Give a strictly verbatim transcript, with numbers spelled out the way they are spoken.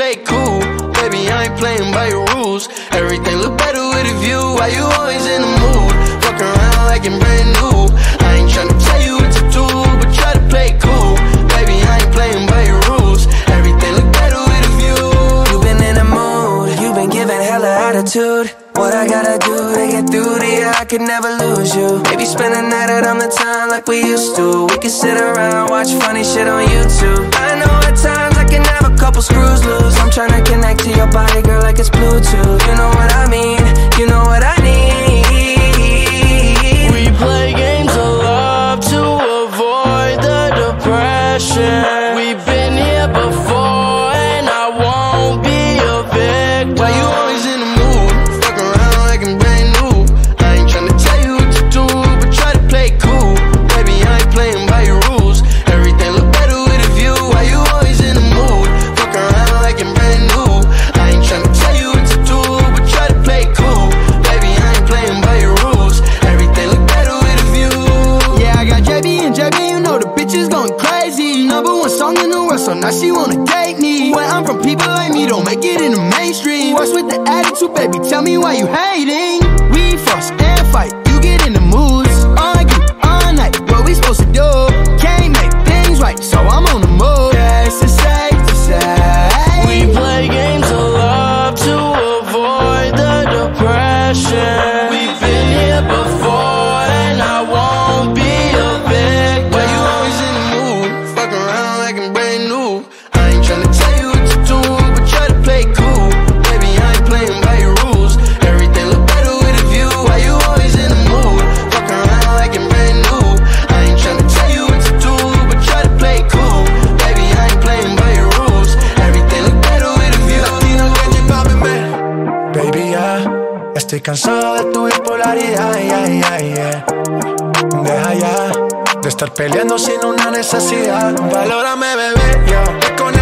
play cool. Baby, I ain't playing by your rules. Everything look better with a view. Why you always in the mood? Fuck around like I'm brand new. I ain't tryna tell you what to do, but try to play cool. Baby, I ain't playing by your rules. Everything look better with a view. You've been in the mood, you've been giving hella attitude. What I gotta do to get through to you, I could never lose you. Maybe spend the night out on the town like we used to. We could sit around, watch funny shit on YouTube. I know at times I can have a couple screws loose. I'm tryna connect to your body, girl, like it's Bluetooth. You know what I mean, you know what I need. We play games of love to avoid the depression. We've been here before and I won't be a victim. Why you always in the mood? Fuck around like I'm brand new. I ain't tryna tell you what to do, but try to play cool. Baby, I ain't playing by your rules. Everything look better with a view. Why you always in the mood? Fuck around like I'm brand new. I ain't tryna tell you what to do, but try to play cool. Baby, I ain't playing by your rules. Everything look better with a view. Yeah, I got J B and J B, you know the bitch is going crazy. Number one song in the world, so now she wanna date me. When I'm from people like me, don't make it in the mainstream. What's with the attitude, baby? Tell me why you hating. We fuss and fight, you get in the moods. Argue all night, what we supposed to do? Can't make things right, so I'm on the move. Yeah, it's safe to say we play games of love to avoid the depression. We've been here before and I won't be a victim. Why you always in the mood? Fuck around like I'm brand new. I ain't tryna tell you what to do, but try to play cool. Baby, I ain't playing by your rules. Everything look better with a view. Why you always in the mood? Fuck around like I'm brand new. I ain't tryna tell you what to do, but try to play cool. Baby, I ain't playing by your rules. Everything look better with a view. Baby, ya estoy cansado de tu bipolaridad, yeah, yeah, yeah. Deja ya de estar peleando sin una necesidad. Valórame, bebé, yo. Con